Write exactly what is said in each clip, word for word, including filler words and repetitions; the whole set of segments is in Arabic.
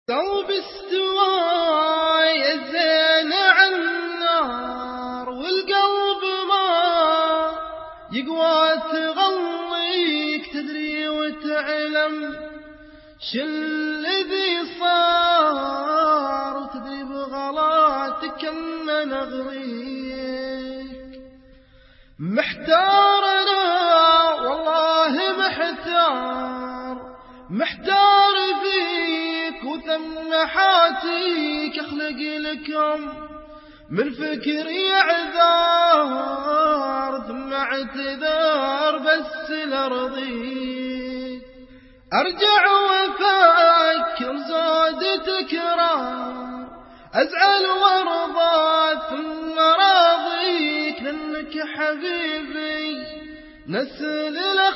قلب استوى يا زين عن النار، والقلب ما يقوى تغليك، تدري وتعلم شالذي صار، وتدري بغلاتك ان نغليك. محتار انا والله محتار، محتار فيك وثمحاتيك، اخلق لكم من فكري اعذار، ثم اعتذار بس لارضيك. ارجع وافكر زاد تكرار، ازعل وارضى ثم راضيك، لانك حبيبي نسل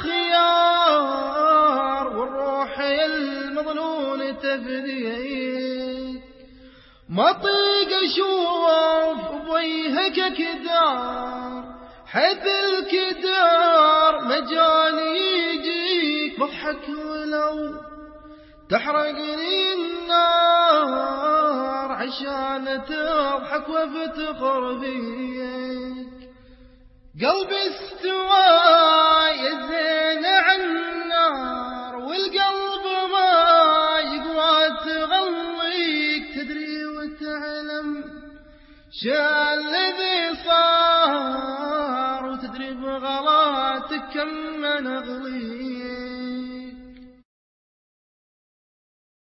الاخيار، والروح يا المظنون تفديك. ما طيق اشوف بوجهك كدار، حيث الكدار مجاني يجيك، بضحك ولو تحرقني النار، عشان تضحك وافتخر بيك. قلبي استوى يا زين عن النار، والقلب ما يقوى تغليك، تدري وتعلم شالذي صار، وتدري بغلاتك كم نغليك.